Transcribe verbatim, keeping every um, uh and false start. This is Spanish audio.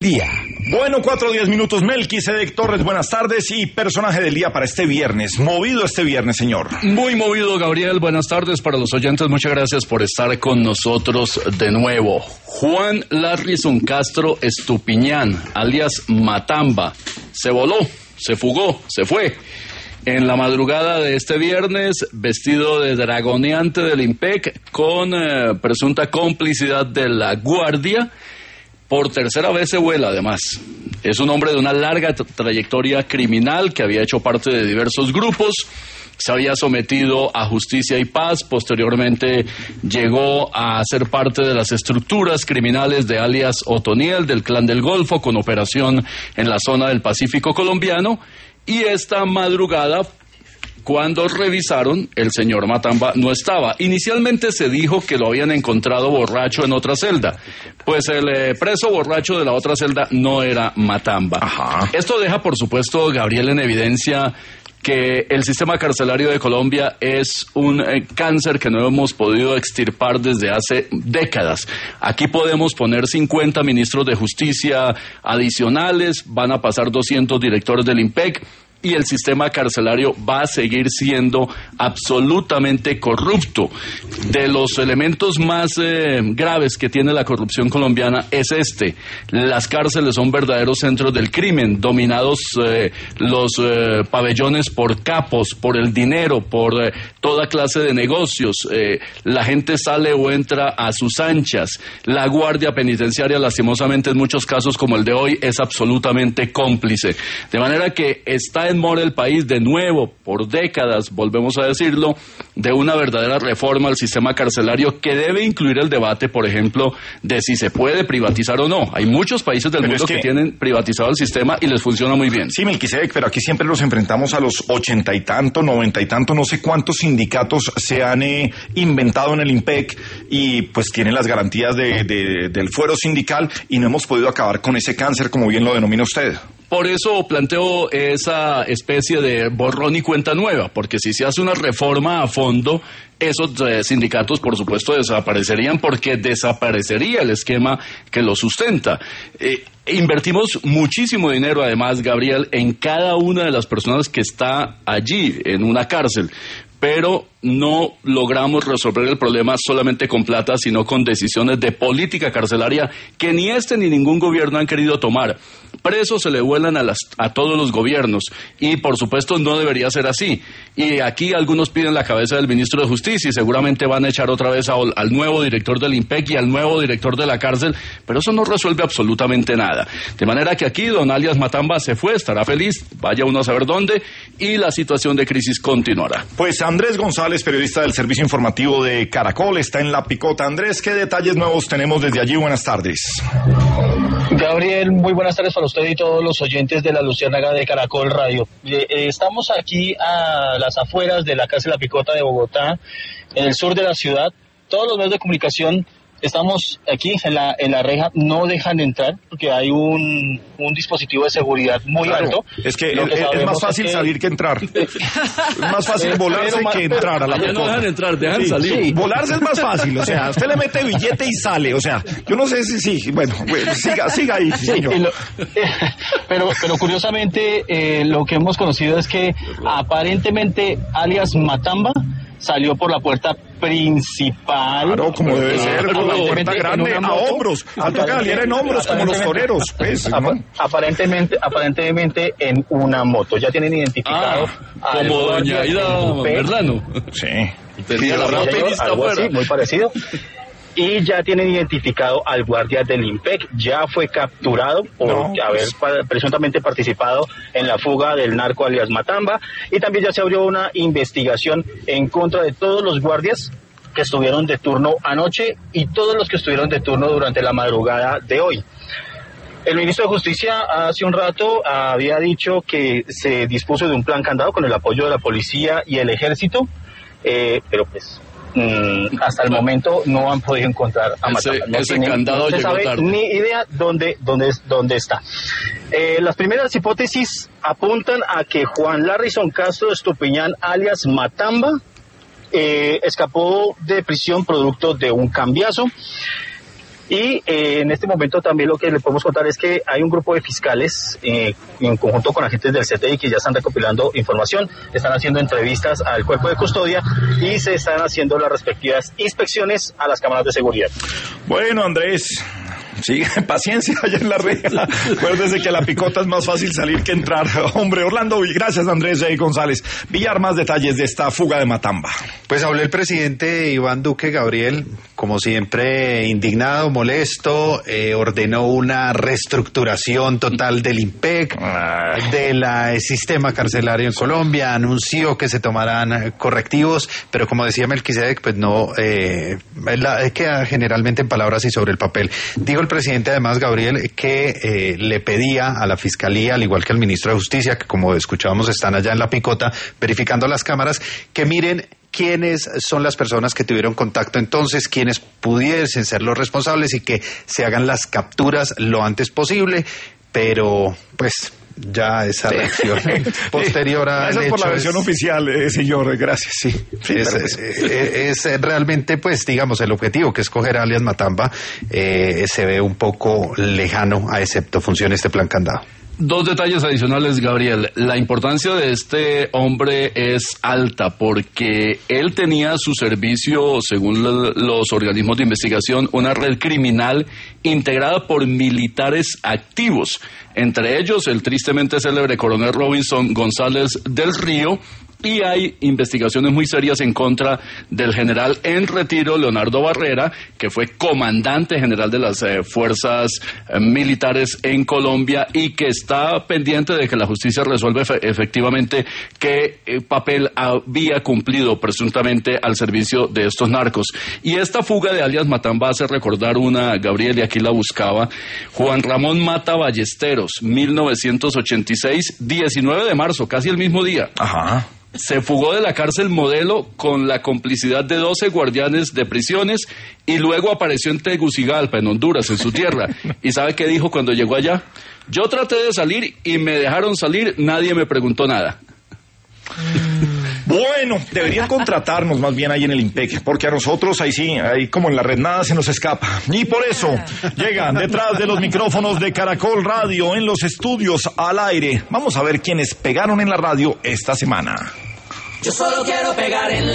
día. Bueno, cuatro diez minutos, Melquisedec Torres, buenas tardes y personaje del día para este viernes. Movido este viernes, señor. Muy movido, Gabriel, buenas tardes para los oyentes, muchas gracias por estar con nosotros de nuevo. Juan Larrison Castro Estupiñán, alias Matamba, se voló, se fugó, se fue. En la madrugada de este viernes, vestido de dragoneante del IMPEC, con eh, presunta complicidad de la Guardia. Por tercera vez se vuela, además. Es un hombre de una larga tra- trayectoria criminal que había hecho parte de diversos grupos. Se había sometido a Justicia y Paz. Posteriormente llegó a ser parte de las estructuras criminales de alias Otoniel, del Clan del Golfo, con operación en la zona del Pacífico colombiano. Y esta madrugada, cuando revisaron, el señor Matamba no estaba. Inicialmente se dijo que lo habían encontrado borracho en otra celda. Pues el eh, preso borracho de la otra celda no era Matamba. Ajá. Esto deja, por supuesto, Gabriel, en evidencia que el sistema carcelario de Colombia es un eh, cáncer que no hemos podido extirpar desde hace décadas. Aquí podemos poner cincuenta ministros de justicia adicionales, van a pasar doscientos directores del IMPEC, y el sistema carcelario va a seguir siendo absolutamente corrupto. De los elementos más eh, graves que tiene la corrupción colombiana es este. Las cárceles son verdaderos centros del crimen, dominados eh, los eh, pabellones por capos, por el dinero, por eh, toda clase de negocios. Eh, la gente sale o entra a sus anchas. La guardia penitenciaria, lastimosamente, en muchos casos como el de hoy, es absolutamente cómplice. De manera que está en mora el país de nuevo, por décadas, volvemos a decirlo, de una verdadera reforma al sistema carcelario que debe incluir el debate, por ejemplo, de si se puede privatizar o no. Hay muchos países del pero mundo es que... que tienen privatizado el sistema y les funciona muy bien. Sí, Melquisedec, pero aquí siempre nos enfrentamos a los ochenta y tanto, noventa y tanto, no sé cuántos sindicatos se han eh, inventado en el IMPEC y pues tienen las garantías de, de, del fuero sindical y no hemos podido acabar con ese cáncer, como bien lo denomina usted. Por eso planteo esa especie de borrón y cuenta nueva, porque si se hace una reforma a fondo, esos eh, sindicatos, por supuesto, desaparecerían, porque desaparecería el esquema que los sustenta. Eh, invertimos muchísimo dinero, además, Gabriel, en cada una de las personas que está allí, en una cárcel, pero no logramos resolver el problema solamente con plata, sino con decisiones de política carcelaria que ni este ni ningún gobierno han querido tomar. Presos se le vuelan a, las, a todos los gobiernos y, por supuesto, no debería ser así. Y aquí algunos piden la cabeza del ministro de Justicia y seguramente van a echar otra vez a, al nuevo director del IMPEC y al nuevo director de la cárcel, pero eso no resuelve absolutamente nada. De manera que aquí don alias Matamba se fue, estará feliz, vaya uno a saber dónde, y la situación de crisis continuará. Pues Andrés González, periodista del Servicio Informativo de Caracol, está en La Picota. Andrés, ¿qué detalles nuevos tenemos desde allí? Buenas tardes. Gabriel, muy buenas tardes para usted y todos los oyentes de la Luciérnaga de Caracol Radio. Eh, eh, estamos aquí a las afueras de la cárcel La Picota de Bogotá, en el sur de la ciudad. Todos los medios de comunicación estamos aquí en la en la reja, no dejan entrar porque hay un, un dispositivo de seguridad muy claro, alto. Es que, que es, es más fácil es que... salir que entrar. Es más fácil volarse pero, que entrar a la Picota. No dejan entrar, dejan sí, salir. Sí. Volarse es más fácil, o sea, usted le mete billete y sale, o sea, yo no sé si sí, bueno, siga, siga ahí, sí, señor. Lo, pero, pero curiosamente eh, lo que hemos conocido es que aparentemente alias Matamba salió por la puerta principal. Claro, como debe ser, por la puerta grande, a hombros. Falta que saliera en hombros, como los toreros. Pues, ¿no? Aparentemente, aparentemente en una moto. Ya tienen identificado ah, como doña Aida Verdano. Sí. Tenía la moto y está afuera. Así, muy parecido. Y ya tienen identificado al guardia del IMPEC, ya fue capturado por no, haber pues... presuntamente participado en la fuga del narco alias Matamba, y también ya se abrió una investigación en contra de todos los guardias que estuvieron de turno anoche y todos los que estuvieron de turno durante la madrugada de hoy. El ministro de Justicia hace un rato había dicho que se dispuso de un plan candado con el apoyo de la policía y el ejército, eh, pero pues... Mm, hasta el momento no han podido encontrar a Matamba. No, ese candado no se sabe tarde. Ni idea dónde, dónde, dónde está. Eh, las primeras hipótesis apuntan a que Juan Larrison Castro Estupiñán, alias Matamba, eh, escapó de prisión producto de un cambiazo. Y eh, en este momento también lo que le podemos contar es que hay un grupo de fiscales eh, en conjunto con agentes del C T I que ya están recopilando información, están haciendo entrevistas al cuerpo de custodia y se están haciendo las respectivas inspecciones a las cámaras de seguridad. Bueno, Andrés, sigue, paciencia allá en la reja. Acuérdese que a la picota es más fácil salir que entrar. Hombre, Orlando, gracias Andrés J. González. Villar, más detalles de esta fuga de Matamba. Pues habló el presidente Iván Duque, Gabriel, como siempre indignado, molesto, eh, ordenó una reestructuración total del IMPEC, del eh, sistema carcelario en Colombia, anunció que se tomarán correctivos, pero como decía Melquisedec, pues no, eh, la, queda generalmente en palabras y sobre el papel. Dijo el presidente además, Gabriel, que eh, le pedía a la Fiscalía, al igual que al ministro de Justicia, que como escuchábamos están allá en la picota verificando las cámaras, que miren quiénes son las personas que tuvieron contacto entonces, quiénes pudiesen ser los responsables y que se hagan las capturas lo antes posible, pero pues ya esa reacción posterior a gracias por la versión es, oficial, eh, señor, gracias. Sí, sí es, es, es, es realmente, pues, digamos, el objetivo que es coger a alias Matamba eh, se ve un poco lejano a excepto funcione este plan candado. Dos detalles adicionales, Gabriel. La importancia de este hombre es alta porque él tenía a su servicio, según los organismos de investigación, una red criminal integrada por militares activos. Entre ellos, el tristemente célebre coronel Robinson González del Río, y hay investigaciones muy serias en contra del general en retiro Leonardo Barrera, que fue comandante general de las eh, fuerzas eh, militares en Colombia y que está pendiente de que la justicia resuelva efe- efectivamente qué eh, papel había cumplido presuntamente al servicio de estos narcos. Y esta fuga de alias Matamba hace recordar una, Gabriel, y aquí la buscaba, Juan Ramón Mata Ballesteros, mil novecientos ochenta y seis, diecinueve de marzo, casi el mismo día. Ajá. Se fugó de la cárcel Modelo con la complicidad de doce guardianes de prisiones y luego apareció en Tegucigalpa, en Honduras, en su tierra. ¿Y sabe qué dijo cuando llegó allá? Yo traté de salir y me dejaron salir, nadie me preguntó nada. Bueno, deberían contratarnos más bien ahí en el IMPEC, porque a nosotros ahí sí, ahí como en la red nada se nos escapa. Y por eso llegan detrás de los micrófonos de Caracol Radio en los estudios al aire. Vamos a ver quiénes pegaron en la radio esta semana. Yo solo quiero pegar en la